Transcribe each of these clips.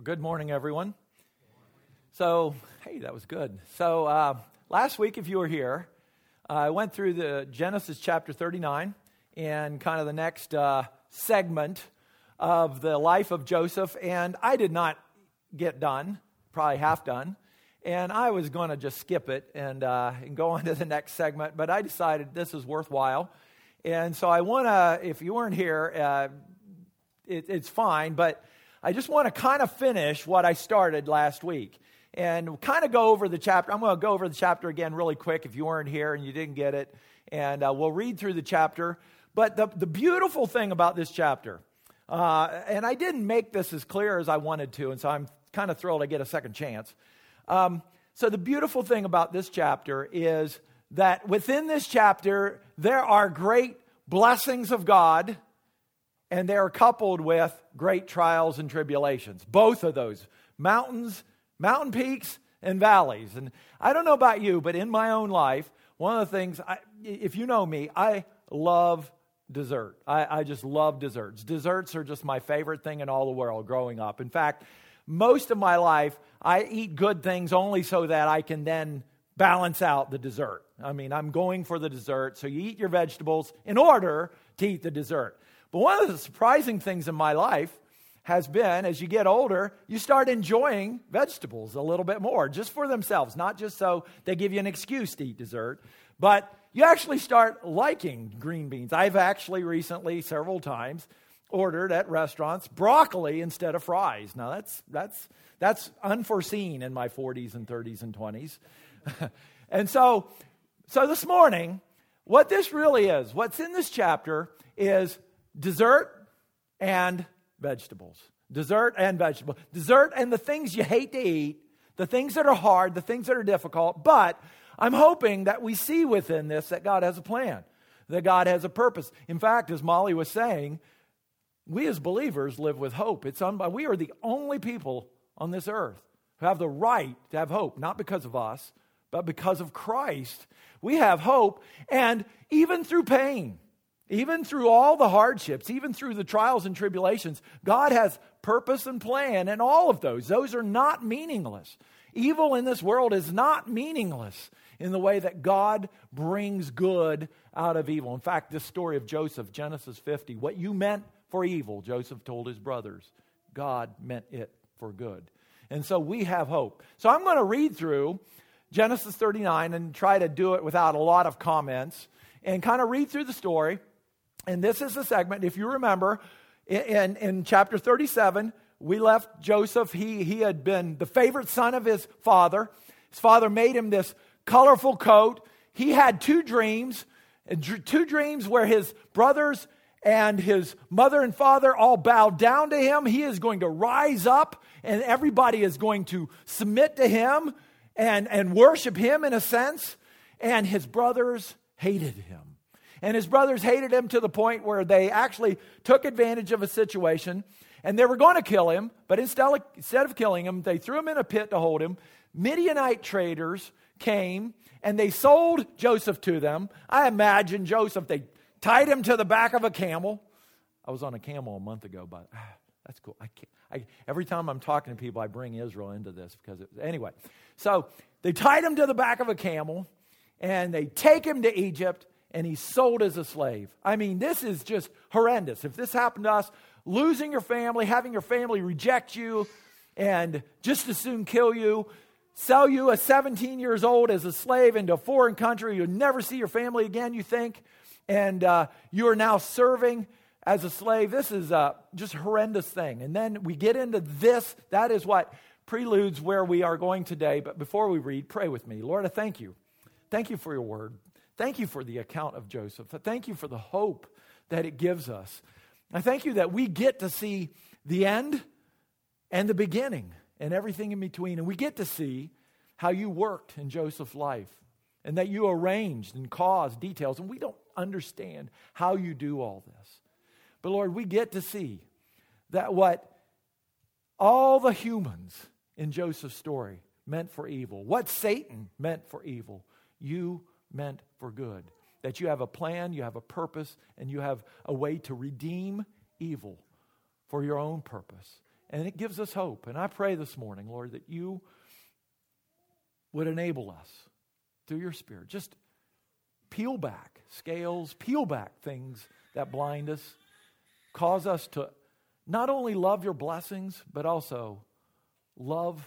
Well, good morning, everyone. So, hey, that was good. So, last week, if you were here, I went through the Genesis chapter 39 and kind of the next segment of the life of Joseph, and I did not get done, probably half done, and I was going to just skip it and go on to the next segment, but I decided this is worthwhile, and so I want to, if you weren't here, it's fine, but I just want to kind of finish what I started last week and kind of go over the chapter. I'm going to go over the chapter again really quick if you weren't here and you didn't get it, and we'll read through the chapter. But the beautiful thing about this chapter, and I didn't make this as clear as I wanted to, and so I'm kind of thrilled I get a second chance. So the beautiful thing about this chapter is that within this chapter, there are great blessings of God, and they are coupled with great trials and tribulations. Both of those, mountain peaks and valleys. And I don't know about you, but in my own life, one of the things, if you know me, I love dessert. I just love desserts. Desserts are just my favorite thing in all the world growing up. In fact, most of my life, I eat good things only so that I can then balance out the dessert. I mean, I'm going for the dessert. So you eat your vegetables in order to eat the dessert. But one of the surprising things in my life has been, as you get older, you start enjoying vegetables a little bit more, just for themselves, not just so they give you an excuse to eat dessert, but you actually start liking green beans. I've actually recently, several times, ordered at restaurants broccoli instead of fries. Now, that's unforeseen in my 40s and 30s and 20s. And so this morning, what this really is, what's in this chapter is dessert and vegetables. Dessert and vegetables. Dessert and the things you hate to eat, the things that are hard, the things that are difficult. But I'm hoping that we see within this that God has a plan, that God has a purpose. In fact, as Molly was saying, we as believers live with hope. We are the only people on this earth who have the right to have hope, not because of us, but because of Christ. We have hope, and even through pain, even through all the hardships, even through the trials and tribulations, God has purpose and plan in all of those. Those are not meaningless. Evil in this world is not meaningless in the way that God brings good out of evil. In fact, this story of Joseph, Genesis 50, what you meant for evil, Joseph told his brothers, God meant it for good. And so we have hope. So I'm going to read through Genesis 39 and try to do it without a lot of comments and kind of read through the story. And this is the segment, if you remember, in chapter 37, we left Joseph. He had been the favorite son of his father. His father made him this colorful coat. He had two dreams where his brothers and his mother and father all bowed down to him. He is going to rise up, and everybody is going to submit to him and worship him in a sense. And his brothers hated him. And his brothers hated him to the point where they actually took advantage of a situation, and they were going to kill him, but instead of killing him, they threw him in a pit to hold him. Midianite traders came, and they sold Joseph to them. I imagine Joseph, they tied him to the back of a camel. I was on a camel a month ago, but that's cool. Every time I'm talking to people, I bring Israel into this anyway. So they tied him to the back of a camel, and they take him to Egypt, and he's sold as a slave. I mean, this is just horrendous. If this happened to us, losing your family, having your family reject you, and just as soon kill you, sell you at 17 years old as a slave into a foreign country, you'll never see your family again, you think, and you are now serving as a slave. This is just a horrendous thing. And then we get into this. That is what preludes where we are going today. But before we read, pray with me. Lord, I thank you. Thank you for your word. Thank you for the account of Joseph. I thank you for the hope that it gives us. I thank you that we get to see the end and the beginning and everything in between. And we get to see how you worked in Joseph's life and that you arranged and caused details. And we don't understand how you do all this. But Lord, we get to see that what all the humans in Joseph's story meant for evil, what Satan meant for evil, you meant for good. That you have a plan, you have a purpose, and you have a way to redeem evil for your own purpose. and it gives us hope. And I pray this morning, Lord, that you would enable us through your Spirit. Just peel back scales, peel back things that blind us. Cause us to not only love your blessings, but also love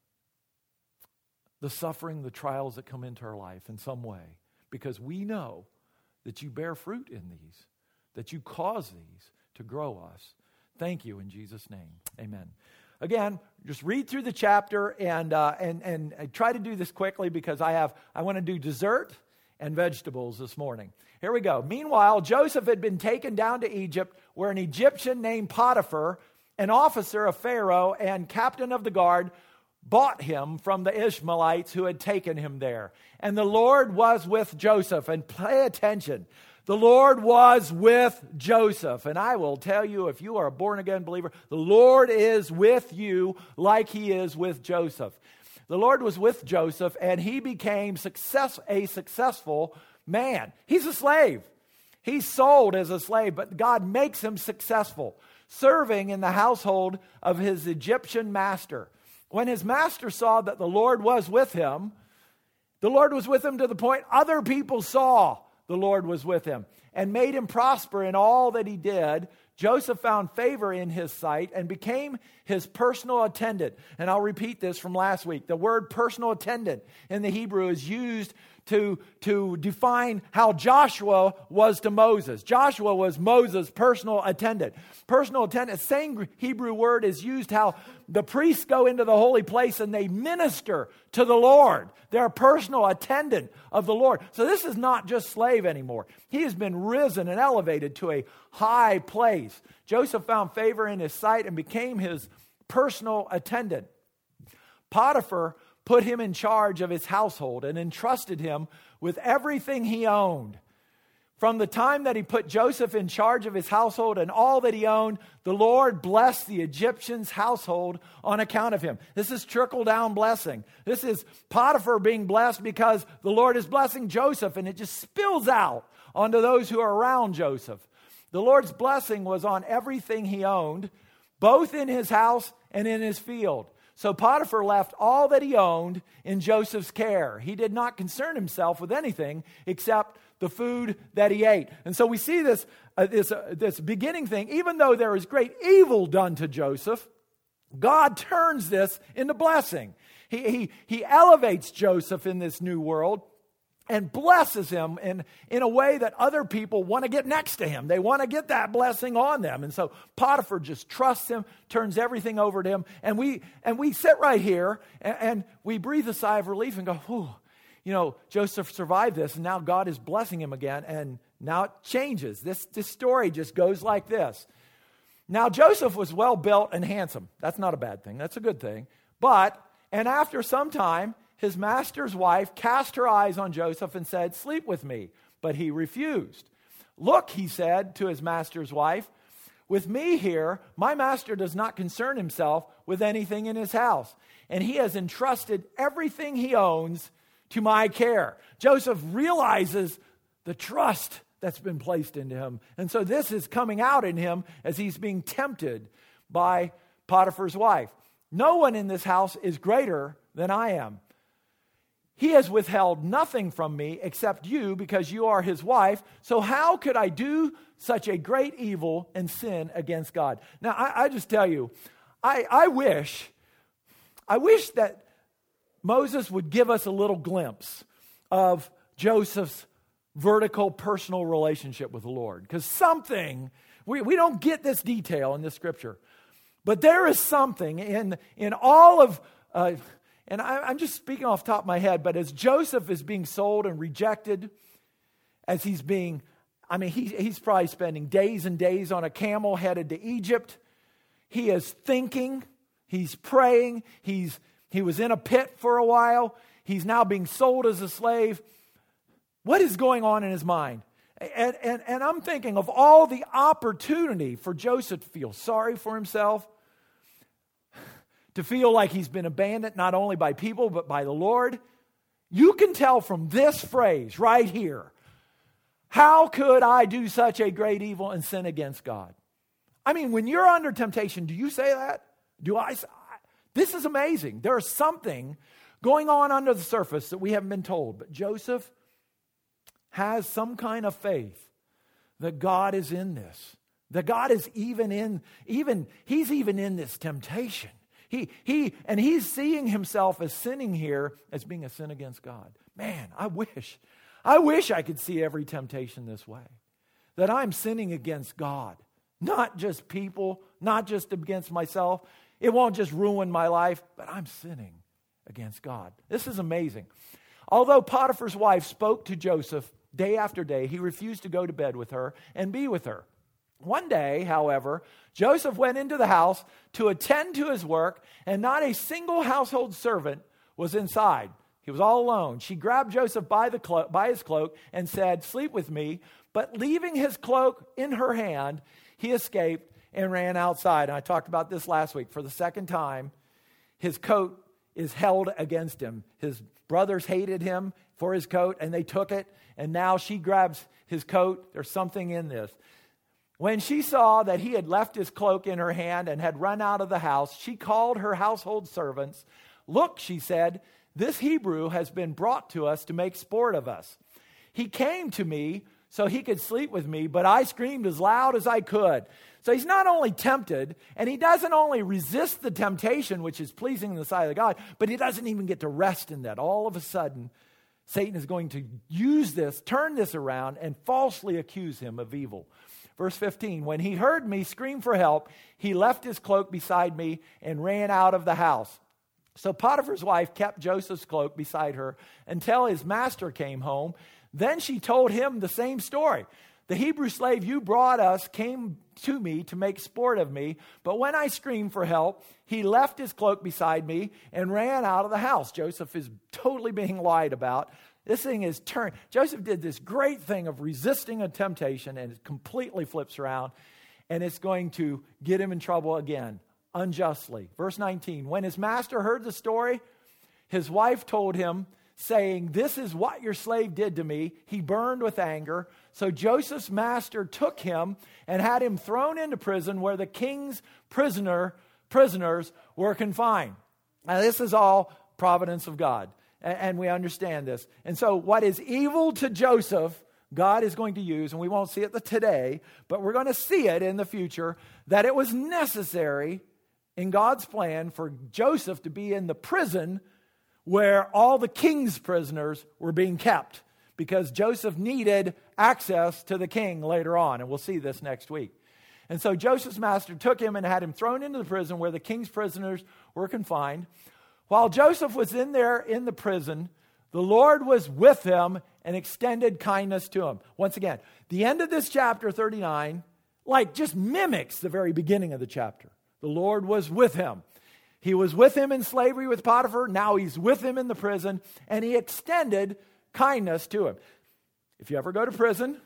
the suffering, the trials that come into our life in some way. Because we know that you bear fruit in these, that you cause these to grow us. Thank you in Jesus' name. Amen. Again, just read through the chapter and I try to do this quickly because I want to do dessert and vegetables this morning. Here we go. Meanwhile, Joseph had been taken down to Egypt, where an Egyptian named Potiphar, an officer of Pharaoh and captain of the guard, bought him from the Ishmaelites who had taken him there. And the Lord was with Joseph. And pay attention. The Lord was with Joseph. And I will tell you, if you are a born-again believer, the Lord is with you like he is with Joseph. The Lord was with Joseph, and he became a successful man. He's a slave. He's sold as a slave, but God makes him successful, serving in the household of his Egyptian master. When his master saw that the Lord was with him to the point other people saw the Lord was with him and made him prosper in all that he did. Joseph found favor in his sight and became his personal attendant. And I'll repeat this from last week. The word personal attendant in the Hebrew is used to define how Joshua was to Moses. Joshua was Moses' personal attendant. Personal attendant, same Hebrew word is used how the priests go into the holy place and they minister to the Lord. They're a personal attendant of the Lord. So this is not just slave anymore. He has been risen and elevated to a high place. Joseph found favor in his sight and became his personal attendant. Potiphar put him in charge of his household and entrusted him with everything he owned. From the time that he put Joseph in charge of his household and all that he owned, the Lord blessed the Egyptian's household on account of him. This is trickle-down blessing. This is Potiphar being blessed because the Lord is blessing Joseph, and it just spills out onto those who are around Joseph. The Lord's blessing was on everything he owned, both in his house and in his field. So Potiphar left all that he owned in Joseph's care. He did not concern himself with anything except the food that he ate. And so we see this beginning thing. Even though there is great evil done to Joseph, God turns this into blessing. He elevates Joseph in this new world and blesses him in a way that other people want to get next to him. They want to get that blessing on them. And so Potiphar just trusts him, turns everything over to him. And we sit right here and we breathe a sigh of relief and go, whew, Joseph survived this, and now God is blessing him again. And now it changes. This story just goes like this. Now Joseph was well built and handsome. That's not a bad thing. That's a good thing. And after some time, his master's wife cast her eyes on Joseph and said, "Sleep with me." But he refused. "Look," he said to his master's wife, "with me here, my master does not concern himself with anything in his house, and he has entrusted everything he owns to my care." Joseph realizes the trust that's been placed into him. And so this is coming out in him as he's being tempted by Potiphar's wife. "No one in this house is greater than I am. He has withheld nothing from me except you, because you are his wife. So how could I do such a great evil and sin against God?" Now, I just tell you, I wish that Moses would give us a little glimpse of Joseph's vertical personal relationship with the Lord. Because we don't get this detail in this scripture. But there is something in all of... And I'm just speaking off the top of my head, but as Joseph is being sold and rejected, as he's probably spending days and days on a camel headed to Egypt. He is thinking, he's praying, he was in a pit for a while. He's now being sold as a slave. What is going on in his mind? And I'm thinking of all the opportunity for Joseph to feel sorry for himself, to feel like he's been abandoned not only by people but by the Lord. You can tell from this phrase right here, how could I do such a great evil and sin against God? I mean, when you're under temptation, do you say that? This is amazing. There is something going on under the surface that we haven't been told. But Joseph has some kind of faith that God is in this. That God is he's even in this temptation. He's seeing himself as sinning here as being a sin against God. Man, I wish I could see every temptation this way. That I'm sinning against God. Not just people, not just against myself. It won't just ruin my life, but I'm sinning against God. This is amazing. Although Potiphar's wife spoke to Joseph day after day, he refused to go to bed with her and be with her. One day, however, Joseph went into the house to attend to his work, and not a single household servant was inside. He was all alone. She grabbed Joseph by his cloak and said, "Sleep with me." But leaving his cloak in her hand, he escaped and ran outside. And I talked about this last week. For the second time, his coat is held against him. His brothers hated him for his coat, and they took it. And now she grabs his coat. There's something in this. When she saw that he had left his cloak in her hand and had run out of the house, she called her household servants. "Look," she said, "this Hebrew has been brought to us to make sport of us. He came to me so he could sleep with me, but I screamed as loud as I could." So he's not only tempted, and he doesn't only resist the temptation, which is pleasing in the sight of God, but he doesn't even get to rest in that. All of a sudden, Satan is going to use this, turn this around, and falsely accuse him of evil. Verse 15, "When he heard me scream for help, he left his cloak beside me and ran out of the house." So Potiphar's wife kept Joseph's cloak beside her until his master came home. Then she told him the same story. "The Hebrew slave you brought us came to me to make sport of me, but when I screamed for help, he left his cloak beside me and ran out of the house." Joseph is totally being lied about. This thing is turned. Joseph did this great thing of resisting a temptation, and it completely flips around, and it's going to get him in trouble again, unjustly. Verse 19, "When his master heard the story, his wife told him, saying, 'This is what your slave did to me.' He burned with anger. So Joseph's master took him and had him thrown into prison where the king's prisoners were confined." Now this is all providence of God. And we understand this. And so what is evil to Joseph, God is going to use, and we won't see it today, but we're going to see it in the future, that it was necessary in God's plan for Joseph to be in the prison where all the king's prisoners were being kept, because Joseph needed access to the king later on, and we'll see this next week. And so Joseph's master took him and had him thrown into the prison where the king's prisoners were confined. While Joseph was in there in the prison, the Lord was with him and extended kindness to him. Once again, the end of this chapter 39, just mimics the very beginning of the chapter. The Lord was with him. He was with him in slavery with Potiphar. Now he's with him in the prison, and he extended kindness to him. If you ever go to prison,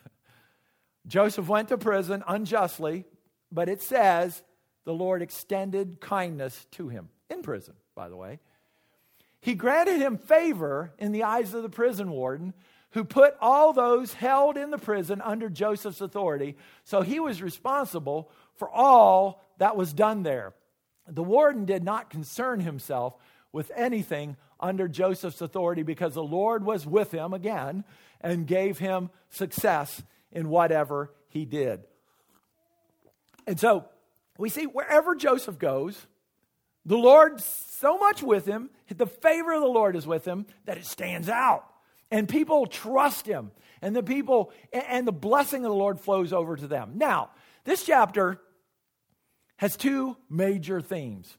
Joseph went to prison unjustly, but it says the Lord extended kindness to him in prison, by the way. He granted him favor in the eyes of the prison warden, who put all those held in the prison under Joseph's authority. So he was responsible for all that was done there. The warden did not concern himself with anything under Joseph's authority, because the Lord was with him again and gave him success in whatever he did. And so we see wherever Joseph goes, the Lord's so much with him, the favor of the Lord is with him, that it stands out. And people trust him. And the blessing of the Lord flows over to them. Now, this chapter has two major themes.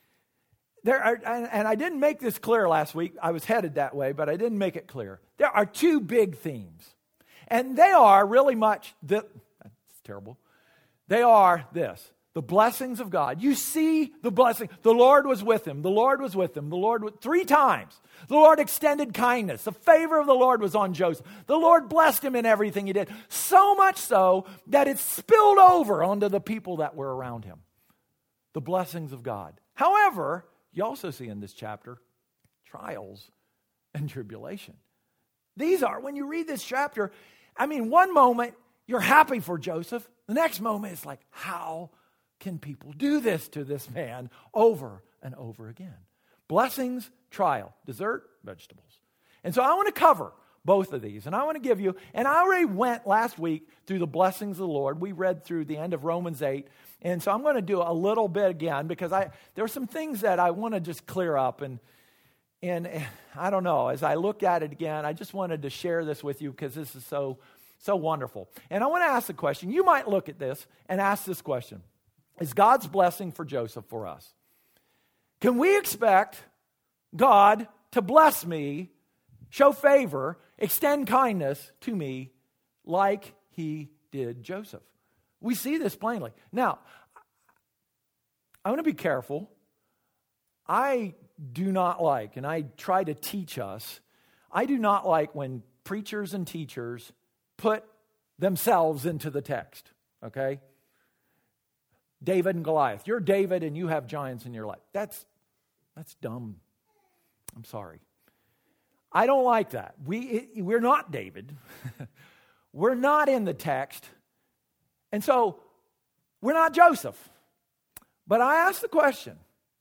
And I didn't make this clear last week. I was headed that way, but I didn't make it clear. There are two big themes. And they are really much, that's terrible. They are this: the blessings of God. You see the blessing. The Lord was with him. The Lord was with him. Three times. The Lord extended kindness. The favor of the Lord was on Joseph. The Lord blessed him in everything he did. So much so that it spilled over onto the people that were around him. The blessings of God. However, you also see in this chapter trials and tribulation. These are, when you read this chapter, one moment you're happy for Joseph. The next moment it's like, how can people do this to this man over and over again? Blessings, trial, dessert, vegetables. And so I want to cover both of these. And I want to give you, and I already went last week through the blessings of the Lord. We read through the end of Romans 8. And so I'm going to do a little bit again because there are some things that I want to just clear up. And I don't know, as I look at it again, I just wanted to share this with you because this is so wonderful. And I want to ask the question. You might look at this and ask this question. Is God's blessing for Joseph for us? Can we expect God to bless me, show favor, extend kindness to me like he did Joseph? We see this plainly. Now, I want to be careful. I do not like, and I try to teach us, I do not like when preachers and teachers put themselves into the text, okay? David and Goliath. You're David and you have giants in your life. That's dumb. I'm sorry. I don't like that. We're not David. We're not in the text. And so, we're not Joseph. But I ask the question,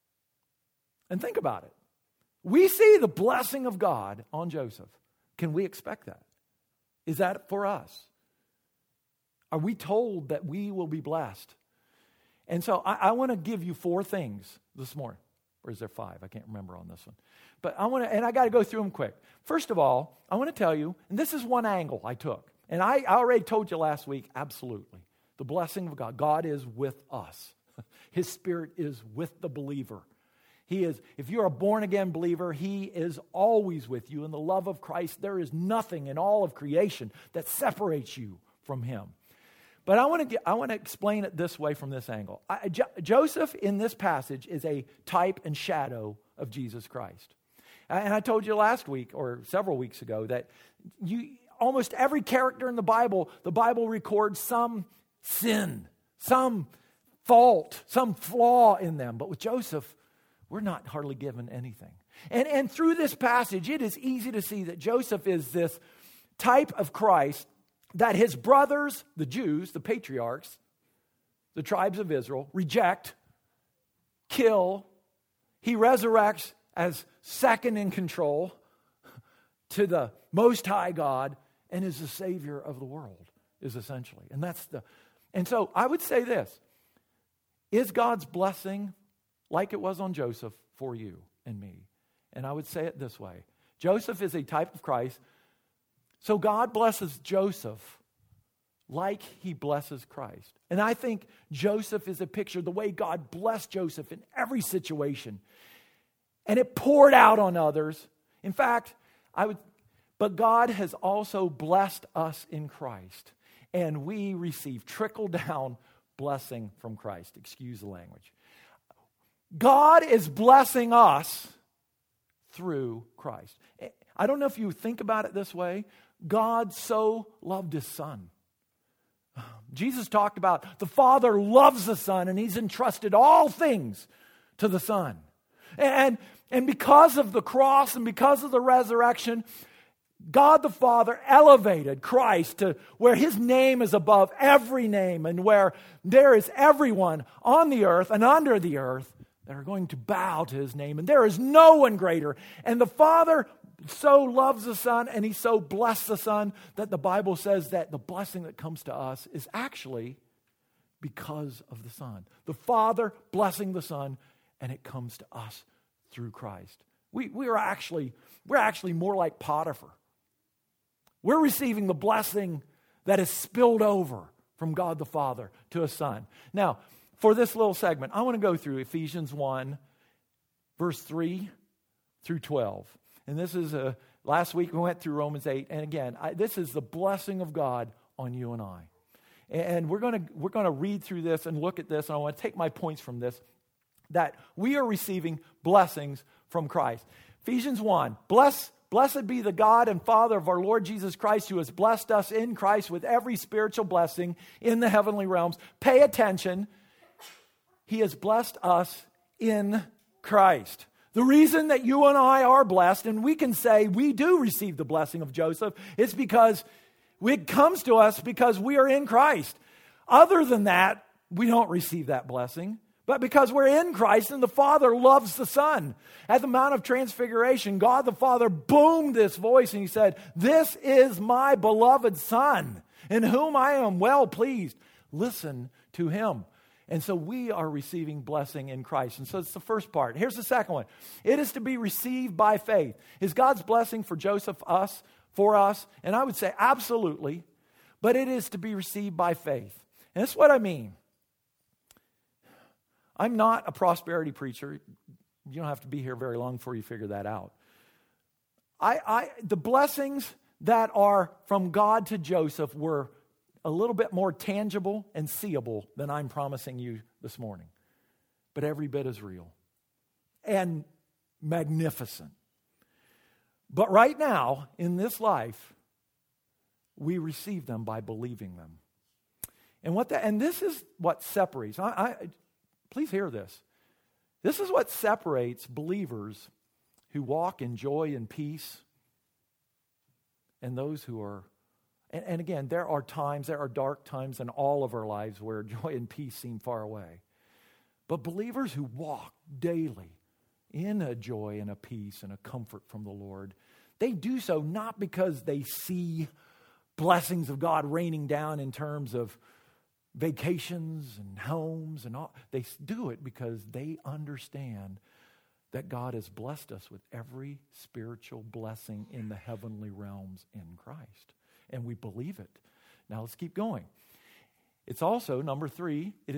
and think about it. We see the blessing of God on Joseph. Can we expect that? Is that for us? Are we told that we will be blessed? And so I want to give you 4 things this morning. Or is there 5? I can't remember on this one. But I got to go through them quick. First of all, I want to tell you, and this is one angle I took. And I already told you last week, absolutely. The blessing of God. God is with us. His Spirit is with the believer. He is, if you're a born-again believer, He is always with you. In the love of Christ, there is nothing in all of creation that separates you from Him. But I want to explain it this way from this angle. Joseph in this passage is a type and shadow of Jesus Christ. And I told you last week or several weeks ago that almost every character in the Bible records some sin, some fault, some flaw in them. But with Joseph, we're not hardly given anything. And through this passage, it is easy to see that Joseph is this type of Christ that his brothers, the Jews, the patriarchs, the tribes of Israel, reject, kill. He resurrects as second in control to the Most High God and is the Savior of the world, is essentially. And so I would say this. Is God's blessing like it was on Joseph for you and me? And I would say it this way. Joseph is a type of Christ. So God blesses Joseph like He blesses Christ. And I think Joseph is a picture of the way God blessed Joseph in every situation. And it poured out on others. In fact, but God has also blessed us in Christ. And we receive trickle-down blessing from Christ. Excuse the language. God is blessing us through Christ. I don't know if you think about it this way. God so loved His Son. Jesus talked about the Father loves the Son and He's entrusted all things to the Son. And because of the cross and because of the resurrection, God the Father elevated Christ to where His name is above every name and where there is everyone on the earth and under the earth that are going to bow to His name. And there is no one greater. And the Father so loves the Son and He so blessed the Son that the Bible says that the blessing that comes to us is actually because of the Son. The Father blessing the Son, and it comes to us through Christ. We're actually more like Potiphar. We're receiving the blessing that is spilled over from God the Father to His Son. Now, for this little segment, I want to go through Ephesians 1, verse 3 through 12. And this is, last week we went through Romans 8. And again, this is the blessing of God on you and I. And we're going to read through this and look at this. And I want to take my points from this, that we are receiving blessings from Christ. Ephesians 1, Blessed be the God and Father of our Lord Jesus Christ, who has blessed us in Christ with every spiritual blessing in the heavenly realms. Pay attention. He has blessed us in Christ. The reason that you and I are blessed, and we can say we do receive the blessing of Joseph, is because it comes to us because we are in Christ. Other than that, we don't receive that blessing, but because we're in Christ and the Father loves the Son. At the Mount of Transfiguration, God the Father boomed this voice and he said, "This is my beloved Son, in whom I am well pleased. Listen to him." And so we are receiving blessing in Christ. And so it's the first part. Here's the second one. It is to be received by faith. Is God's blessing for Joseph for us? And I would say absolutely. But it is to be received by faith. And that's what I mean. I'm not a prosperity preacher. You don't have to be here very long before you figure that out. The blessings that are from God to Joseph were a little bit more tangible and seeable than I'm promising you this morning. But every bit as real and magnificent. But right now, in this life, we receive them by believing them. And this is what separates. Please hear this. This is what separates believers who walk in joy and peace and those who are, and again, there are dark times in all of our lives where joy and peace seem far away. But believers who walk daily in a joy and a peace and a comfort from the Lord, they do so not because they see blessings of God raining down in terms of vacations and homes and all. They do it because they understand that God has blessed us with every spiritual blessing in the heavenly realms in Christ. And we believe it. Now let's keep going. It's also, number 3, it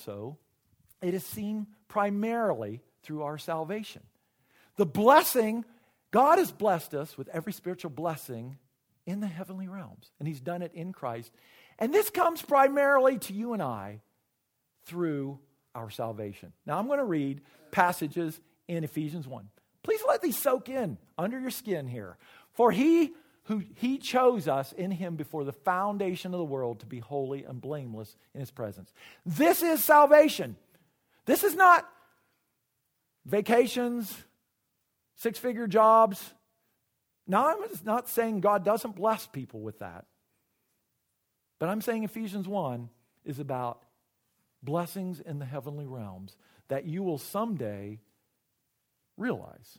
is seen primarily through our salvation. The blessing, God has blessed us with every spiritual blessing in the heavenly realms. And he's done it in Christ. And this comes primarily to you and I through our salvation. Now I'm going to read passages in Ephesians 1. Please let these soak in under your skin here. For he chose us in him before the foundation of the world to be holy and blameless in his presence. This is salvation. This is not vacations, 6-figure jobs. Now, I'm not saying God doesn't bless people with that. But I'm saying Ephesians 1 is about blessings in the heavenly realms that you will someday realize.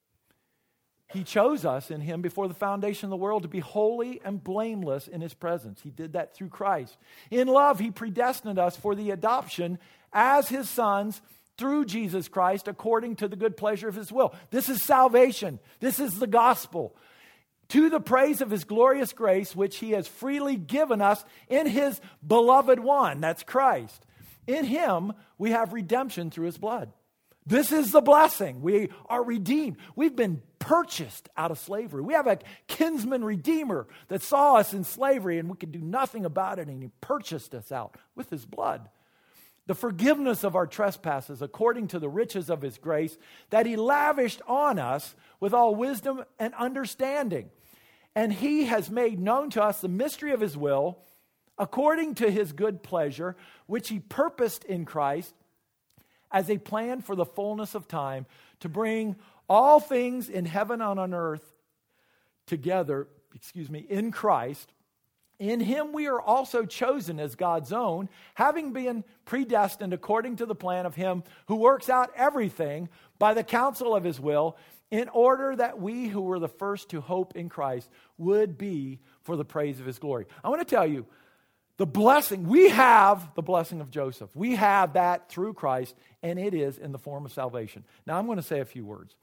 He chose us in him before the foundation of the world to be holy and blameless in his presence. He did that through Christ. In love, he predestined us for the adoption as his sons through Jesus Christ according to the good pleasure of his will. This is salvation. This is the gospel. To the praise of his glorious grace, which he has freely given us in his beloved one. That's Christ. In him, we have redemption through his blood. This is the blessing. We are redeemed. We've been purchased out of slavery. We have a kinsman redeemer that saw us in slavery and we could do nothing about it, and he purchased us out with his blood. The forgiveness of our trespasses according to the riches of his grace that he lavished on us with all wisdom and understanding. And he has made known to us the mystery of his will according to his good pleasure, which he purposed in Christ as a plan for the fullness of time to bring all things in heaven and on earth together, in Christ. In him we are also chosen as God's own, having been predestined according to the plan of him who works out everything by the counsel of his will, in order that we who were the first to hope in Christ would be for the praise of his glory. I want to tell you, the blessing, we have the blessing of Joseph. We have that through Christ, and it is in the form of salvation. Now I'm going to say a few words.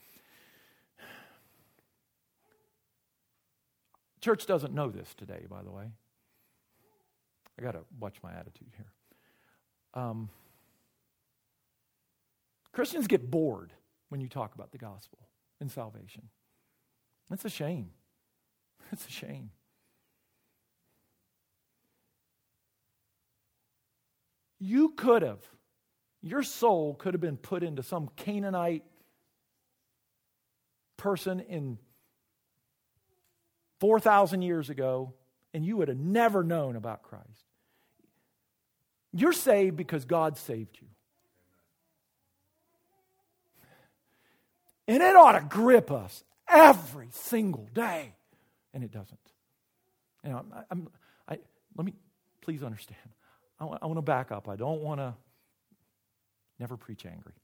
Church doesn't know this today, by the way. I got to watch my attitude here. Christians get bored when you talk about the gospel and salvation. That's a shame. It's a shame. Your soul could have been put into some Canaanite person in 4,000 years ago, and you would have never known about Christ. You're saved because God saved you. And it ought to grip us every single day. And it doesn't. Let me please understand. I want to back up. I don't want to never preach angry.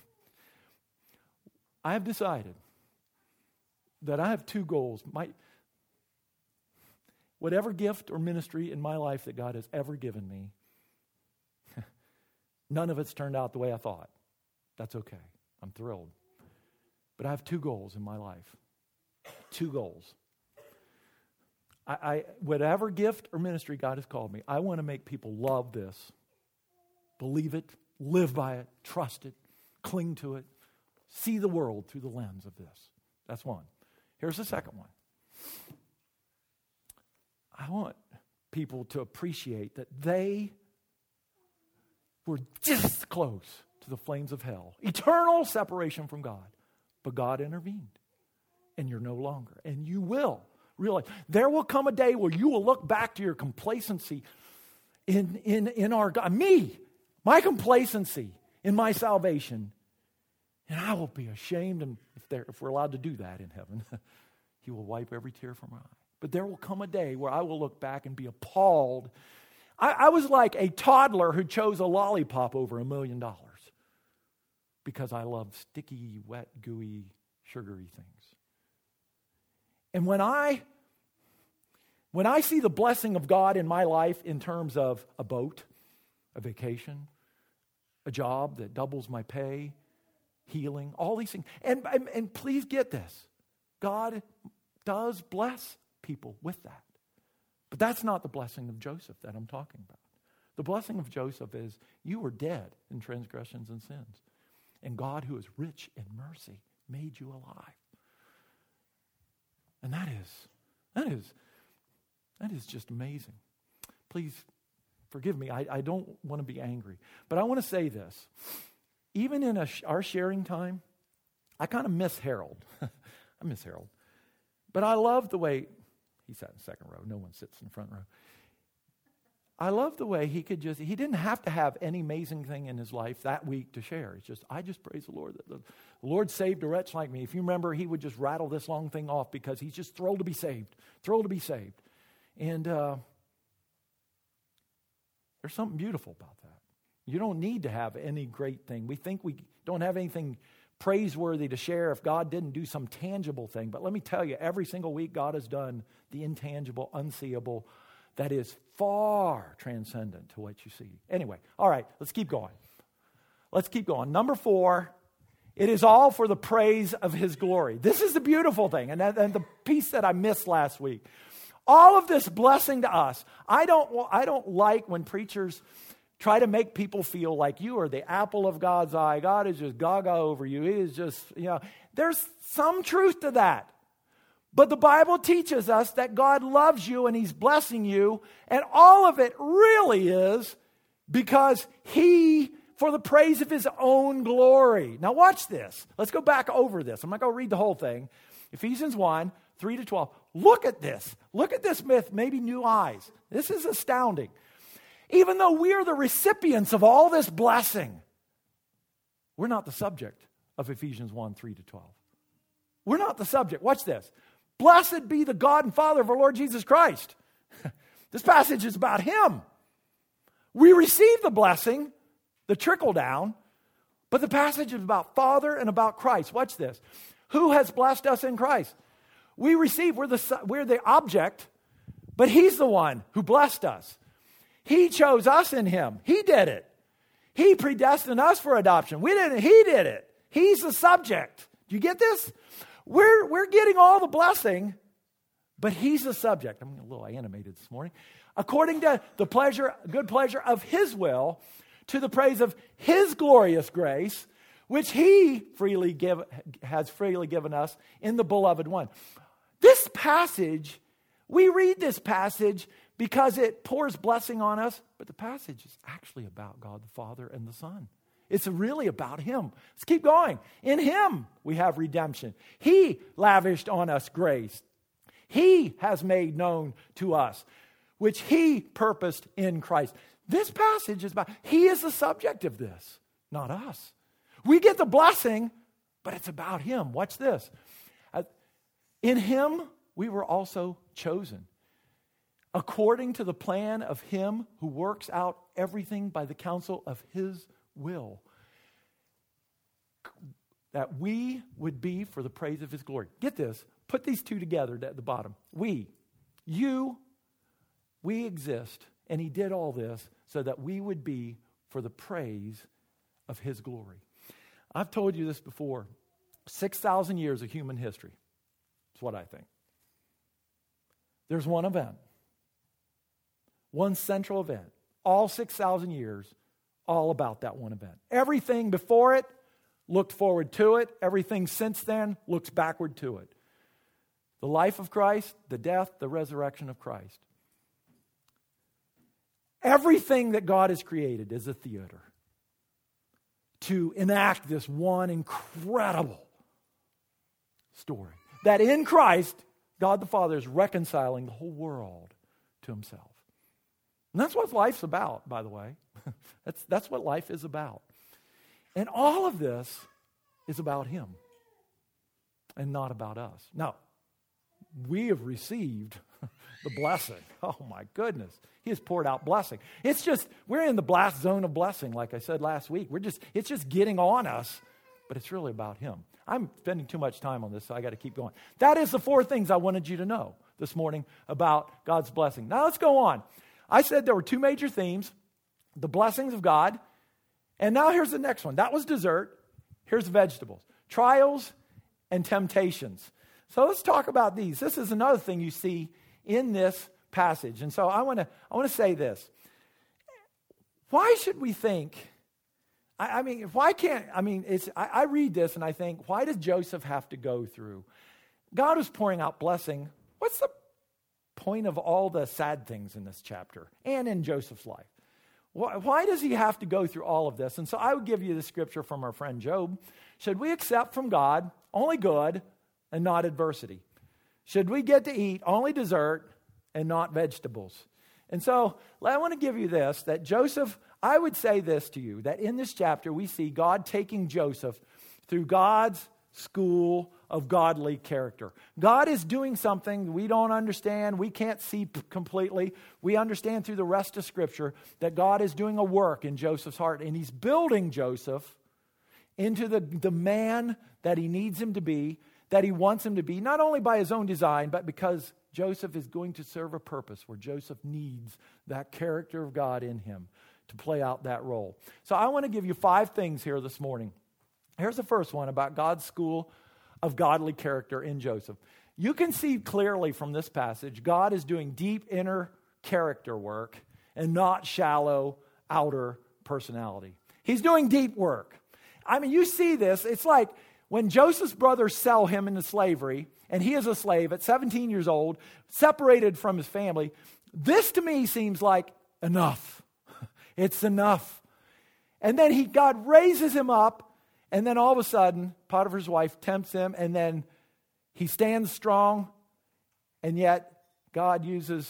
I have decided that I have two goals. Whatever gift or ministry in my life that God has ever given me, none of it's turned out the way I thought. That's okay. I'm thrilled. But I have two goals in my life. Two goals. Whatever gift or ministry God has called me, I want to make people love this, believe it, live by it, trust it, cling to it, see the world through the lens of this. That's one. Here's the second one. I want people to appreciate that they were just close to the flames of hell, eternal separation from God, but God intervened, and you're no longer, and you will realize there will come a day where you will look back to your complacency in our God, my complacency in my salvation, and I will be ashamed. And if we're allowed to do that in heaven, He will wipe every tear from our eye. But there will come a day where I will look back and be appalled. I was like a toddler who chose a lollipop over $1 million because I love sticky, wet, gooey, sugary things. And when I see the blessing of God in my life in terms of a boat, a vacation, a job that doubles my pay, healing, all these things. And please get this. God does bless people with that. But that's not the blessing of Joseph that I'm talking about. The blessing of Joseph is you were dead in transgressions and sins. And God, who is rich in mercy, made you alive. And that is just amazing. Please forgive me. I don't want to be angry. But I want to say this. Even in our sharing time, I kind of miss Harold. I miss Harold. But I love the way, he sat in the second row. No one sits in the front row. I love the way he didn't have to have any amazing thing in his life that week to share. It's just, I just praise the Lord. The Lord saved a wretch like me. If you remember, he would just rattle this long thing off because he's just thrilled to be saved. Thrilled to be saved. And there's something beautiful about that. You don't need to have any great thing. We think we don't have anything praiseworthy to share if God didn't do some tangible thing. But let me tell you, every single week God has done the intangible, unseeable, that is far transcendent to what you see. Anyway, all right, let's keep going. Let's keep going. Number 4, it is all for the praise of His glory. This is the beautiful thing, and the piece that I missed last week. All of this blessing to us. I don't like when preachers try to make people feel like you are the apple of God's eye. God is just gaga over you. He is just, there's some truth to that. But the Bible teaches us that God loves you and He's blessing you. And all of it really is because for the praise of His own glory. Now watch this. Let's go back over this. I'm not going to read the whole thing. Ephesians 1, 3-12. Look at this. Look at this myth, maybe new eyes. This is astounding. Even though we are the recipients of all this blessing, we're not the subject of Ephesians 1, 3-12. We're not the subject. Watch this. Blessed be the God and Father of our Lord Jesus Christ. This passage is about Him. We receive the blessing, the trickle down, but the passage is about Father and about Christ. Watch this. Who has blessed us in Christ? We receive, we're the object, but He's the one who blessed us. He chose us in Him. He did it. He predestined us for adoption. We didn't. He did it. He's the subject. Do you get this? We're getting all the blessing, but He's the subject. I'm a little animated this morning. According to the good pleasure of His will, to the praise of His glorious grace, which He has freely given us in the Beloved One. This passage, we read this passage because it pours blessing on us, but the passage is actually about God the Father and the Son. It's really about Him. Let's keep going. In Him we have redemption. He lavished on us grace. He has made known to us, which He purposed in Christ. This passage is about, He is the subject of this, not us. We get the blessing, but it's about Him. Watch this. In Him we were also chosen. according to the plan of him who works out everything by the counsel of his will, that we would be for the praise of his glory. Get this. Put these two together at the bottom. We exist, and he did all this so that we would be for the praise of his glory. I've told you this before. 6,000 years of human history. That's what I think. There's one event. One central event. All 6,000 years, all about that one event. Everything before it looked forward to it. Everything since then looks backward to it. The life of Christ, the death, the resurrection of Christ. Everything that God has created is a theater to enact this one incredible story. That in Christ, God the Father is reconciling the whole world to himself. And that's what life's about, by the way. That's what life is about. And all of this is about him and not about us. Now, we have received the blessing. Oh my goodness. He has poured out blessing. It's just, we're in the blast zone of blessing, like I said last week. It's just getting on us, but it's really about him. I'm spending too much time on this, so I got to keep going. That is the 4 things I wanted you to know this morning about God's blessing. Now let's go on. I said there were 2 major themes, the blessings of God, and now here's the next one. That was dessert. Here's vegetables. Trials and temptations. So let's talk about these. This is another thing you see in this passage. And so I want to say this. Why should we think, I read this and I think, why does Joseph have to go through? God was pouring out blessing. What's the point of all the sad things in this chapter and in Joseph's life? Why does he have to go through all of this? And so I would give you the scripture from our friend Job. Should we accept from God only good and not adversity? Should we get to eat only dessert and not vegetables? And so I want to give you this, that Joseph, I would say this to you, that in this chapter we see God taking Joseph through God's school of godly character. God is doing something we don't understand, we can't see completely. We understand through the rest of Scripture that God is doing a work in Joseph's heart, and he's building Joseph into the man that he needs him to be, that he wants him to be, not only by his own design, but because Joseph is going to serve a purpose where Joseph needs that character of God in him to play out that role. So I want to give you 5 things here this morning. Here's the first one about God's school of godly character in Joseph. You can see clearly from this passage, God is doing deep inner character work and not shallow outer personality. He's doing deep work. I mean, you see this, it's like when Joseph's brothers sell him into slavery, and he is a slave at 17 years old, separated from his family, this to me seems like enough. It's enough. And then God raises him up, and then all of a sudden, Potiphar's wife tempts him, and then he stands strong, and yet God uses,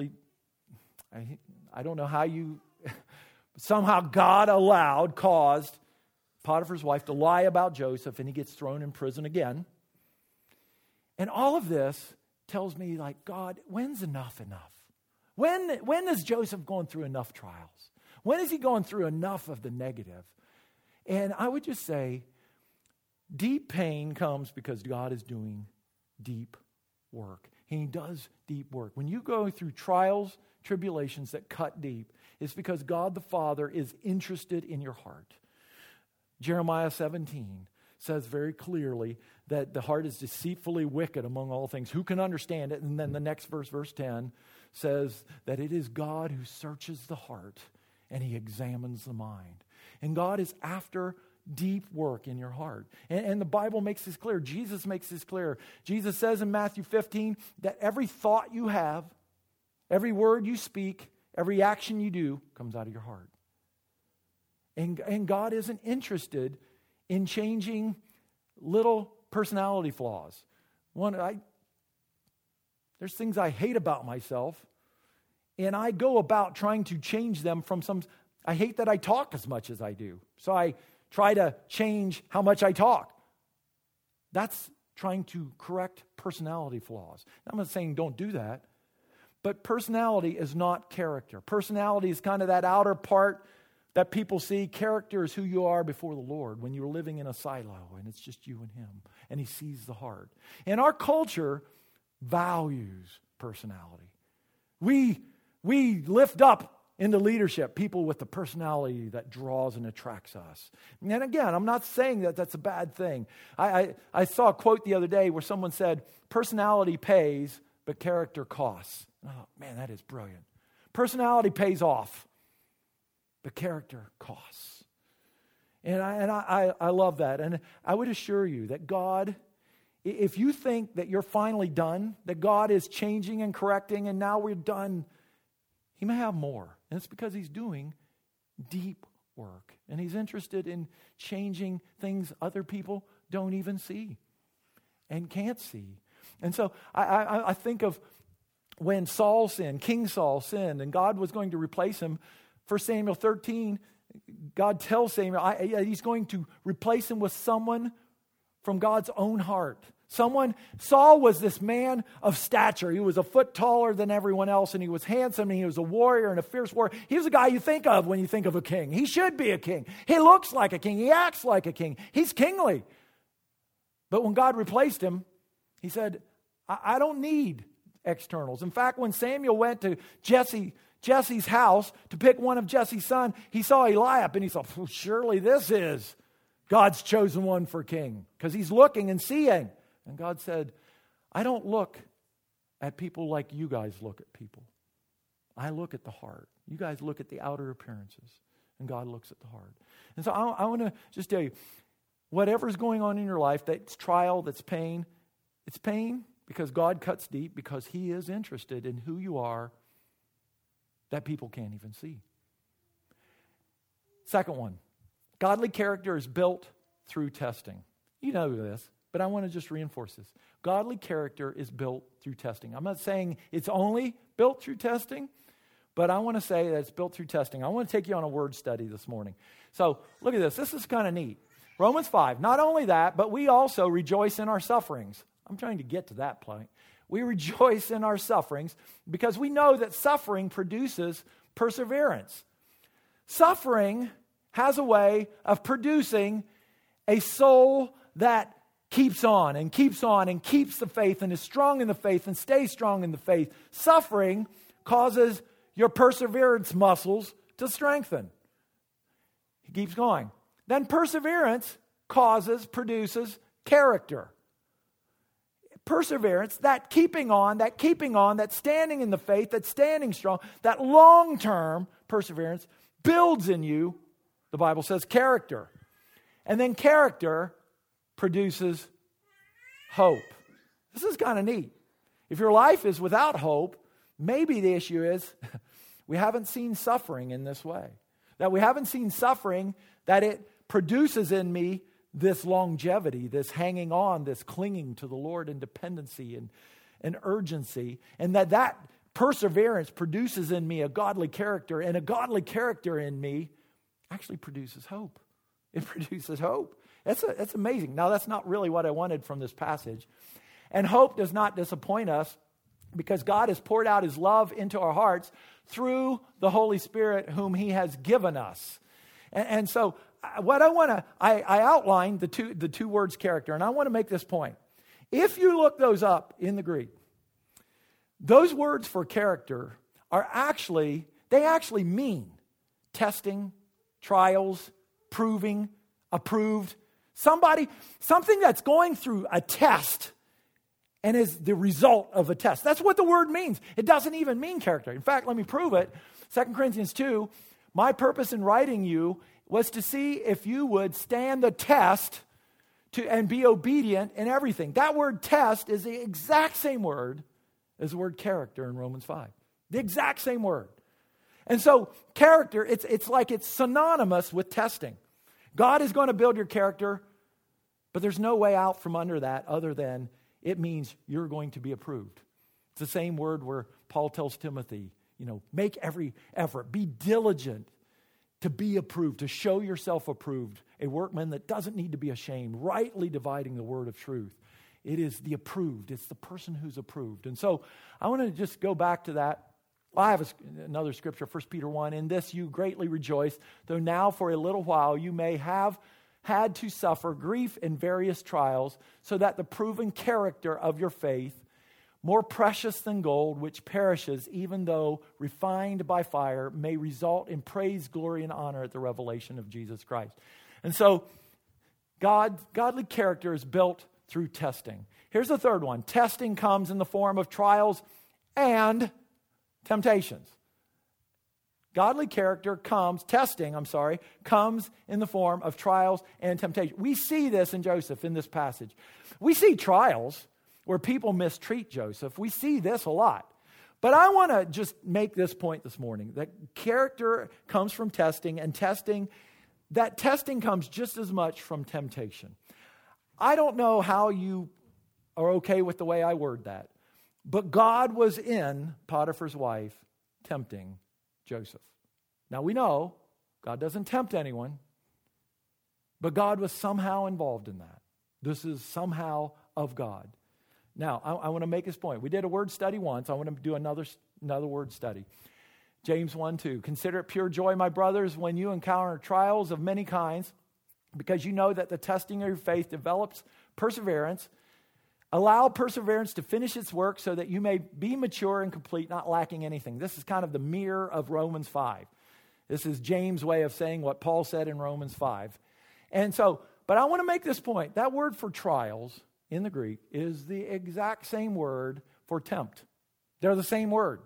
I don't know how somehow God caused Potiphar's wife to lie about Joseph, and he gets thrown in prison again. And all of this tells me, like, God, when's enough? When is Joseph going through enough trials? When is he going through enough of the negative? And I would just say, deep pain comes because God is doing deep work. He does deep work. When you go through trials, tribulations that cut deep, it's because God the Father is interested in your heart. Jeremiah 17 says very clearly that the heart is deceitfully wicked among all things. Who can understand it? And then the next verse, verse 10, says that it is God who searches the heart and he examines the mind. And God is after deep work in your heart. And the Bible makes this clear. Jesus makes this clear. Jesus says in Matthew 15 that every thought you have, every word you speak, every action you do comes out of your heart. And God isn't interested in changing little personality flaws. There's things I hate about myself, and I go about trying to change them from I hate that I talk as much as I do, so I try to change how much I talk. That's trying to correct personality flaws. I'm not saying don't do that, But personality is not character. Personality is kind of that outer part that people see. Character is who you are before the Lord when you're living in a silo and it's just you and Him, and He sees the heart. And our culture values personality. We lift up into leadership people with the personality that draws and attracts us. And again, I'm not saying that that's a bad thing. I saw a quote the other day where someone said, personality pays, but character costs. And I thought, man, that is brilliant. Personality pays off, but character costs. And I love that. And I would assure you that God, if you think that you're finally done, that God is changing and correcting and now we're done, He may have more. And it's because He's doing deep work. And He's interested in changing things other people don't even see and can't see. And so I think of when Saul sinned, King Saul sinned, and God was going to replace him. 1 Samuel 13, God tells Samuel He's going to replace him with someone from God's own heart. Saul was this man of stature. He was a foot taller than everyone else, and he was handsome, and he was a warrior and a fierce warrior. He was a guy you think of when you think of a king. He should be a king. He looks like a king. He acts like a king. He's kingly. But when God replaced him, He said, I don't need externals. In fact, when Samuel went to Jesse's house to pick one of Jesse's sons, he saw Eliab, and he thought, well, surely this is God's chosen one for king, because he's looking and seeing. And God said, I don't look at people like you guys look at people. I look at the heart. You guys look at the outer appearances, and God looks at the heart. And so I want to just tell you, whatever's going on in your life, that's trial, that's pain, it's pain because God cuts deep, because He is interested in who you are that people can't even see. Second one, godly character is built through testing. You know this, but I want to just reinforce this. Godly character is built through testing. I'm not saying it's only built through testing, but I want to say that it's built through testing. I want to take you on a word study this morning. So look at this. This is kind of neat. Romans 5, not only that, but we also rejoice in our sufferings. I'm trying to get to that point. We rejoice in our sufferings because we know that suffering produces perseverance. Suffering has a way of producing a soul that keeps on and keeps on and keeps the faith and is strong in the faith and stays strong in the faith. Suffering causes your perseverance muscles to strengthen. He keeps going. Then perseverance produces character. Perseverance, that keeping on, that standing in the faith, that standing strong, that long-term perseverance builds in you, the Bible says, character. And then character produces hope. This is kind of neat. If your life is without hope, maybe the issue is we haven't seen suffering in this way. That we haven't seen suffering, that it produces in me this longevity, this hanging on, this clinging to the Lord in dependency and urgency, and that perseverance produces in me a godly character, and a godly character in me actually produces hope. It produces hope. That's amazing. Now, that's not really what I wanted from this passage. And hope does not disappoint us because God has poured out His love into our hearts through the Holy Spirit whom He has given us. And so what I outlined the two words character, and I want to make this point. If you look those up in the Greek, those words for character they actually mean testing, trials, proving, approved. Something that's going through a test and is the result of a test. That's what the word means. It doesn't even mean character. In fact, let me prove it. 2 Corinthians 2, my purpose in writing you was to see if you would stand the test and be obedient in everything. That word test is the exact same word as the word character in Romans 5. The exact same word. And so character, it's like it's synonymous with testing. God is going to build your character, but there's no way out from under that other than it means you're going to be approved. It's the same word where Paul tells Timothy, make every effort, be diligent to be approved, to show yourself approved, a workman that doesn't need to be ashamed, rightly dividing the word of truth. It is the approved. It's the person who's approved. And so I want to just go back to that. I have another scripture, 1 Peter 1. In this you greatly rejoice, though now for a little while you may have had to suffer grief in various trials, so that the proven character of your faith, more precious than gold, which perishes even though refined by fire, may result in praise, glory, and honor at the revelation of Jesus Christ. And so godly character is built through testing. Here's the third one. Testing comes in the form of trials and temptations. Godly character comes in the form of trials and temptation. We see this in Joseph in this passage. We see trials where people mistreat Joseph. We see this a lot. But I want to just make this point this morning, that character comes from testing, and that testing comes just as much from temptation. I don't know how you are okay with the way I word that, but God was in Potiphar's wife tempting Joseph. Now we know God doesn't tempt anyone, but God was somehow involved in that. This is somehow of God. Now, I want to make this point. We did a word study once. I want to do another word study. James 1:2. Consider it pure joy, my brothers, when you encounter trials of many kinds, because you know that the testing of your faith develops perseverance. Allow perseverance to finish its work so that you may be mature and complete, not lacking anything. This is kind of the mirror of Romans 5. This is James' way of saying what Paul said in Romans 5. And so, but I want to make this point. That word for trials in the Greek is the exact same word for tempt. They're the same word.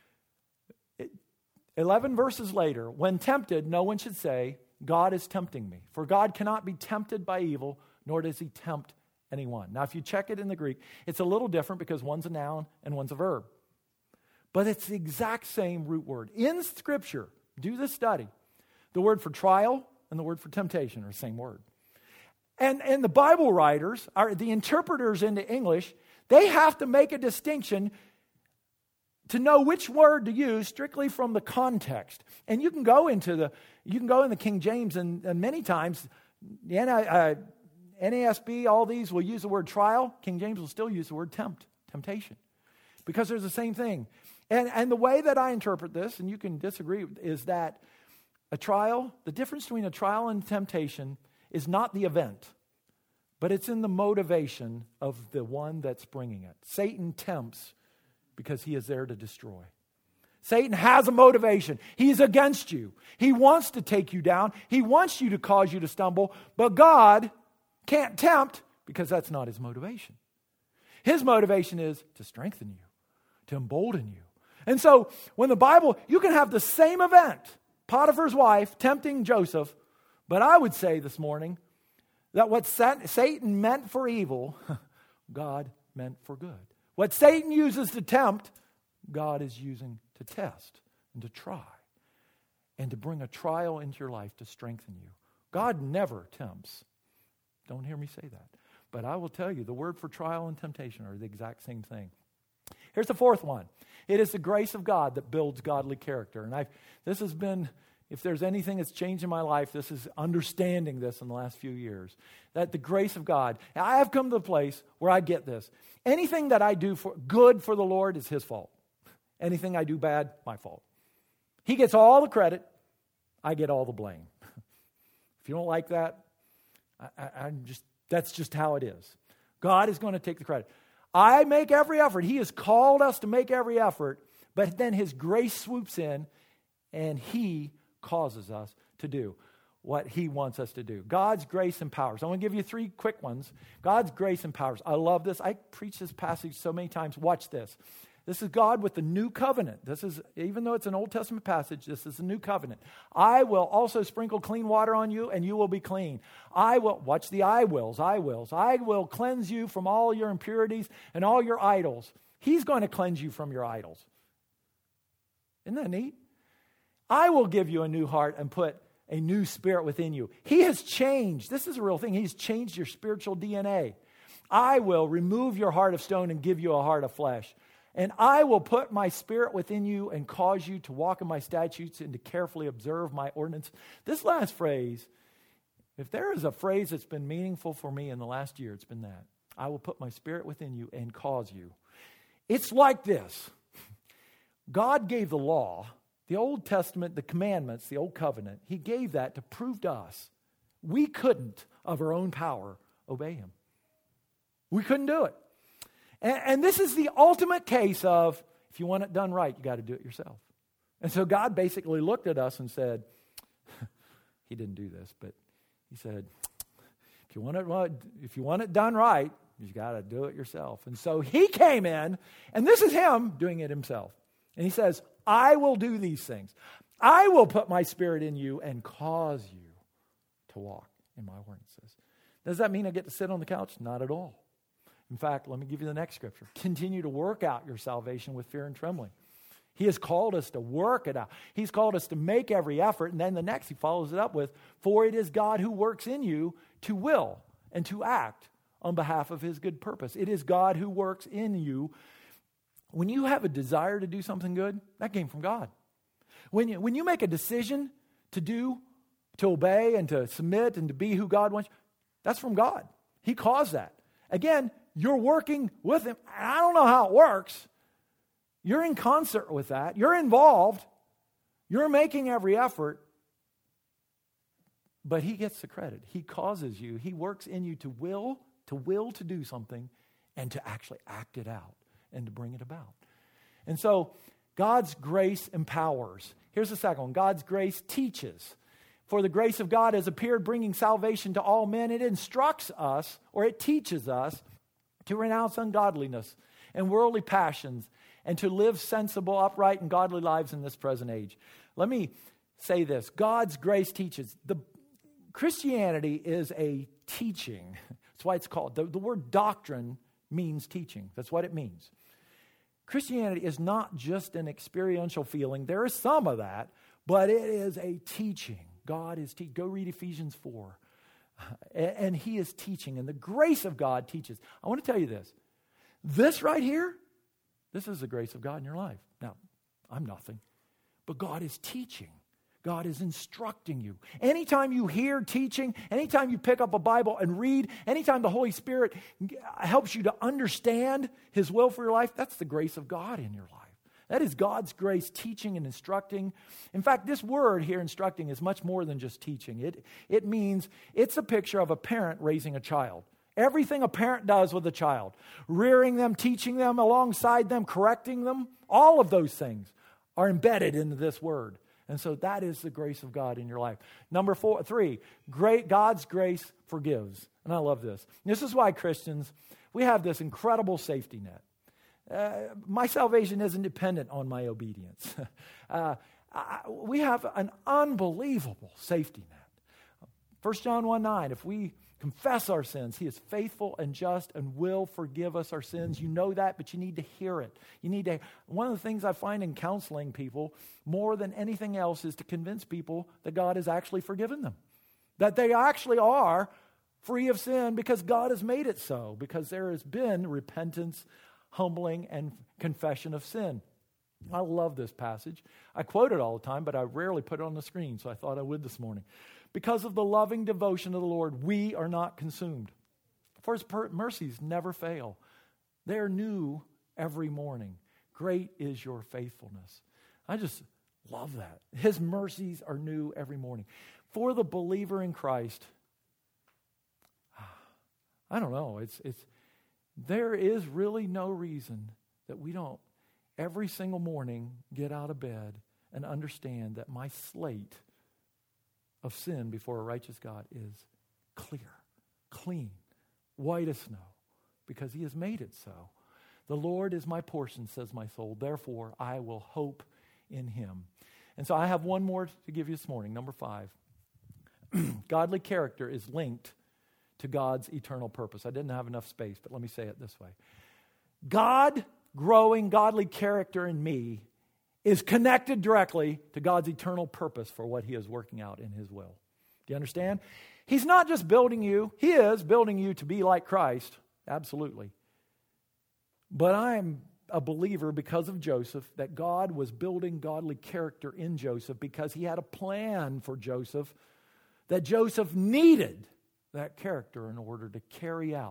11 verses later, when tempted, no one should say, God is tempting me. For God cannot be tempted by evil, nor does he tempt anyone. Now, if you check it in the Greek, it's a little different because one's a noun and one's a verb. But it's the exact same root word. In Scripture, do this study. The word for trial and the word for temptation are the same word. And the Bible writers, the interpreters into English, they have to make a distinction to know which word to use strictly from the context. And you can go in the King James, and many times the NASB, all these will use the word trial. King James will still use the word temptation, because there's the same thing. And the way that I interpret this, and you can disagree, is that the difference between a trial and temptation is not the event, but it's in the motivation of the one that's bringing it. Satan tempts because he is there to destroy. Satan has a motivation. He's against you. He wants to take you down. He wants you to cause you to stumble, but God can't tempt because that's not his motivation. His motivation is to strengthen you, to embolden you. And so when the Bible, you can have the same event, Potiphar's wife tempting Joseph, but I would say this morning that what Satan meant for evil, God meant for good. What Satan uses to tempt, God is using to test and to try and to bring a trial into your life to strengthen you. God never tempts. Don't hear me say that. But I will tell you, the word for trial and temptation are the exact same thing. Here's the fourth one. It is the grace of God that builds godly character. And this has been, if there's anything that's changed in my life, this is understanding this in the last few years. That the grace of God, I have come to the place where I get this. Anything that I do for good for the Lord is his fault. Anything I do bad, my fault. He gets all the credit. I get all the blame. If you don't like that, that's just how it is. God is going to take the credit. I make every effort. He has called us to make every effort, but then his grace swoops in and he causes us to do what he wants us to do. God's grace empowers. I want to give you 3 quick ones. God's grace empowers. I love this. I preach this passage so many times. Watch this. This is God with the new covenant. This is, even though it's an Old Testament passage, this is a new covenant. I will also sprinkle clean water on you, and you will be clean. I will, watch the I wills. I will cleanse you from all your impurities and all your idols. He's going to cleanse you from your idols. Isn't that neat? I will give you a new heart and put a new spirit within you. He has changed. This is a real thing. He's changed your spiritual DNA. I will remove your heart of stone and give you a heart of flesh. And I will put my spirit within you and cause you to walk in my statutes and to carefully observe my ordinance. This last phrase, if there is a phrase that's been meaningful for me in the last year, it's been that. I will put my Spirit within you and cause you. It's like this. God gave the law, the Old Testament, the commandments, the Old Covenant. He gave that to prove to us we couldn't, of our own power, obey Him. We couldn't do it. And this is the ultimate case of, if you want it done right, you got to do it yourself. And so God basically looked at us and said, He didn't do this, but He said, if you want it done right, you got to do it yourself. And so He came in, and this is Him doing it Himself. And He says, I will do these things. I will put my Spirit in you and cause you to walk in my ordinances. Does that mean I get to sit on the couch? Not at all. In fact, let me give you the next scripture. Continue to work out your salvation with fear and trembling. He has called us to work it out. He's called us to make every effort. And then the next, He follows it up with, for it is God who works in you to will and to act on behalf of His good purpose. It is God who works in you. When you have a desire to do something good, that came from God. When you make a decision to obey and to submit and to be who God wants, that's from God. He caused that. Again, you're working with Him. I don't know how it works. You're in concert with that. You're involved. You're making every effort. But He gets the credit. He causes you. He works in you to will to do something and to actually act it out and to bring it about. And so God's grace empowers. Here's the second one. God's grace teaches. For the grace of God has appeared, bringing salvation to all men. It instructs us, or it teaches us, to renounce ungodliness and worldly passions and to live sensible, upright, and godly lives in this present age. Let me say this. God's grace teaches. Christianity is a teaching. That's why it's called. The word doctrine means teaching. That's what it means. Christianity is not just an experiential feeling. There is some of that, but it is a teaching. God is teaching. Go read Ephesians 4. And He is teaching, and the grace of God teaches. I want to tell you this. This right here, this is the grace of God in your life. Now, I'm nothing, but God is teaching. God is instructing you. Anytime you hear teaching, anytime you pick up a Bible and read, anytime the Holy Spirit helps you to understand His will for your life, that's the grace of God in your life. That is God's grace teaching and instructing. In fact, this word here, instructing, is much more than just teaching. It means it's a picture of a parent raising a child. Everything a parent does with a child, rearing them, teaching them, alongside them, correcting them, all of those things are embedded into this word. And so that is the grace of God in your life. Number 3, God's grace forgives. And I love this. This is why Christians, we have this incredible safety net. My salvation isn't dependent on my obedience. We have an unbelievable safety net. 1 John 1:9, if we confess our sins, He is faithful and just and will forgive us our sins. You know that, but you need to hear it. One of the things I find in counseling people more than anything else is to convince people that God has actually forgiven them. That they actually are free of sin because God has made it so. Because there has been repentance, humbling, and confession of sin. I love this passage. I quote it all the time, but I rarely put it on the screen, so I thought I would this morning. Because of the loving devotion of the Lord, we are not consumed. For His mercies never fail. They are new every morning. Great is your faithfulness. I just love that. His mercies are new every morning. For the believer in Christ, I don't know, there is really no reason that we don't every single morning get out of bed and understand that my slate of sin before a righteous God is clear, clean, white as snow, because He has made it so. The Lord is my portion, says my soul. Therefore, I will hope in Him. And so I have one more to give you this morning, number 5. Godly character is linked to God's eternal purpose. I didn't have enough space, but let me say it this way. God growing godly character in me is connected directly to God's eternal purpose for what He is working out in His will. Do you understand? He's not just building you. He is building you to be like Christ. Absolutely. But I'm a believer because of Joseph that God was building godly character in Joseph because He had a plan for Joseph, that Joseph needed that character in order to carry out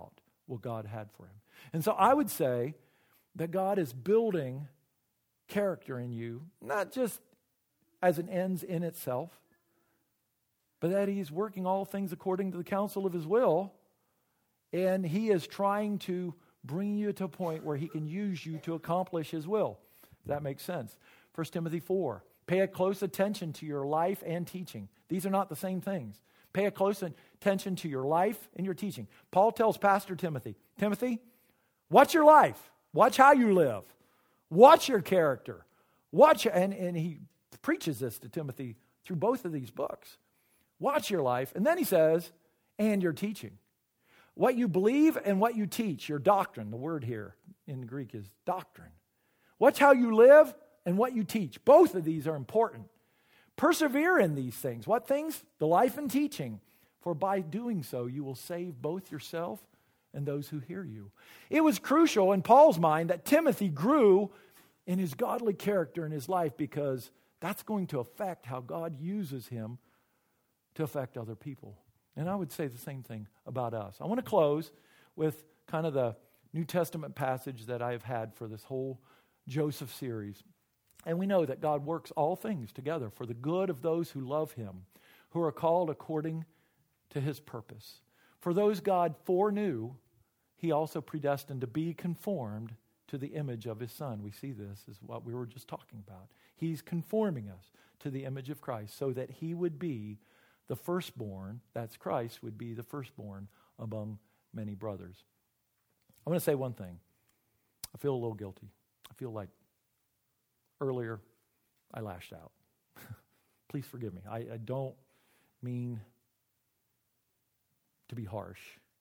what God had for him. And so I would say that God is building character in you, not just as an ends in itself, but that he's working all things according to the counsel of his will, and he is trying to bring you to a point where he can use you to accomplish his will. If that makes sense. 1 Timothy 4, pay a close attention to your life and teaching. These are not the same things. Pay a close attention to your life and your teaching. Paul tells Pastor Timothy, Timothy, watch your life. Watch how you live. Watch your character. And he preaches this to Timothy through both of these books. Watch your life. And then he says, and your teaching. What you believe and what you teach, your doctrine. The word here in Greek is doctrine. Watch how you live and what you teach. Both of these are important. Persevere in these things. What things? The life and teaching. For by doing so, you will save both yourself and those who hear you. It was crucial in Paul's mind that Timothy grew in his godly character in his life, because that's going to affect how God uses him to affect other people. And I would say the same thing about us. I want to close with kind of the New Testament passage that I've had for this whole Joseph series. And we know that God works all things together for the good of those who love him, who are called according to his purpose. For those God foreknew, he also predestined to be conformed to the image of his Son. We see this is what we were just talking about. He's conforming us to the image of Christ so that he would be the firstborn, that's Christ, would be the firstborn among many brothers. I want to say one thing. I feel a little guilty. I feel like earlier I lashed out. Please forgive me. I don't mean to be harsh.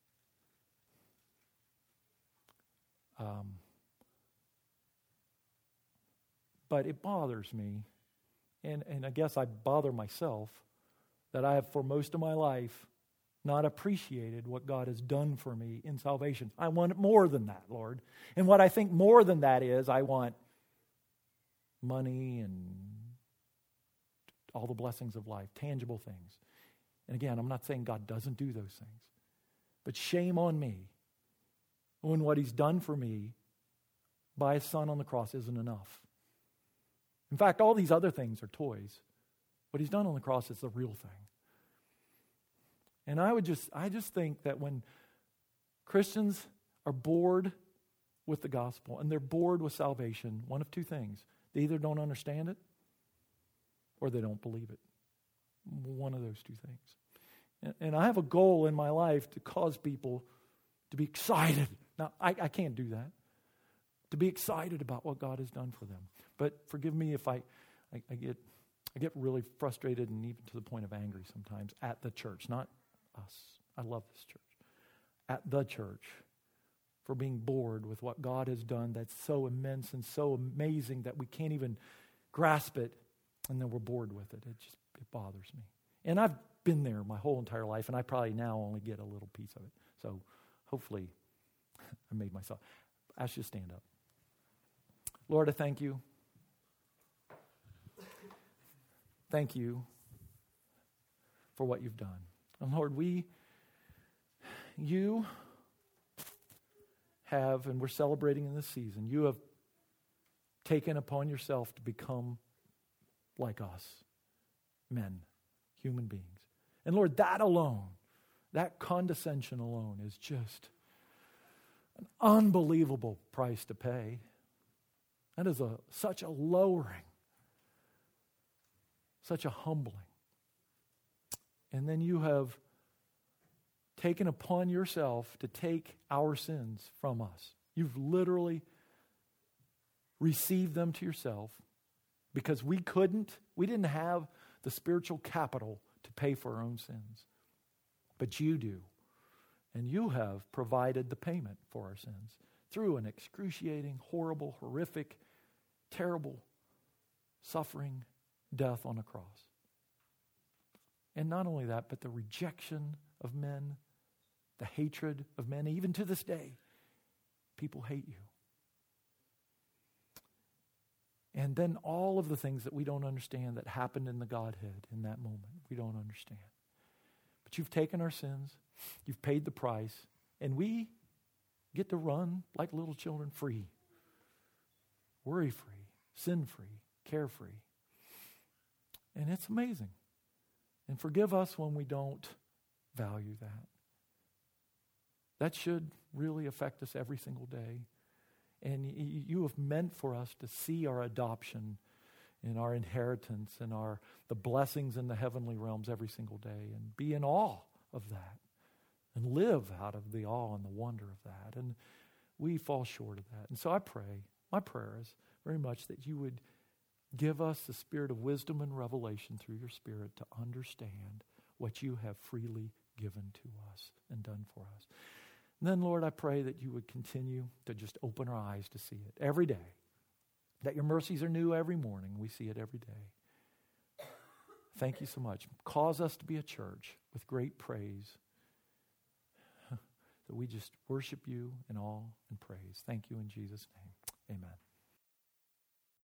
But it bothers me, and I guess I bother myself, that I have for most of my life not appreciated what God has done for me in salvation. I want more than that, Lord. And what I think more than that is, I want money and all the blessings of life, tangible things. And again, I'm not saying God doesn't do those things. But shame on me when what he's done for me by his Son on the cross isn't enough. In fact, all these other things are toys. What he's done on the cross is the real thing. And I just think that when Christians are bored with the gospel and they're bored with salvation, one of two things. They either don't understand it or they don't believe it. One of those two things. And I have a goal in my life to cause people to be excited. Now, I can't do that. To be excited about what God has done for them. But forgive me if I get really frustrated and even to the point of angry sometimes at the church, not us. I love this church. At the church for being bored with what God has done that's so immense and so amazing that we can't even grasp it, and then we're bored with it. It bothers me. And I've been there my whole entire life, and I probably now only get a little piece of it. So hopefully I made myself. I should stand up. Lord, I thank you. Thank you for what you've done. And Lord, you have, and we're celebrating in this season, you have taken upon yourself to become like us, men, human beings. And Lord, that alone, that condescension alone is just an unbelievable price to pay. That is such a lowering, such a humbling. And then you have taken upon yourself to take our sins from us. You've literally received them to yourself because we didn't have the spiritual capital to pay for our own sins. But you do. And you have provided the payment for our sins through an excruciating, horrible, horrific, terrible, suffering death on a cross. And not only that, but the rejection of men, the hatred of men. Even to this day, people hate you. And then all of the things that we don't understand that happened in the Godhead in that moment, we don't understand. But you've taken our sins, you've paid the price, and we get to run like little children free, worry-free, sin-free, carefree. And it's amazing. And forgive us when we don't value that. That should really affect us every single day. And you have meant for us to see our adoption and our inheritance and the blessings in the heavenly realms every single day and be in awe of that and live out of the awe and the wonder of that. And we fall short of that. And so I pray, my prayer is very much that you would give us the spirit of wisdom and revelation through your Spirit to understand what you have freely given to us and done for us. And then, Lord, I pray that you would continue to just open our eyes to see it every day, that your mercies are new every morning. We see it every day. Thank you so much. Cause us to be a church with great praise, that we just worship you in awe and praise. Thank you in Jesus' name. Amen.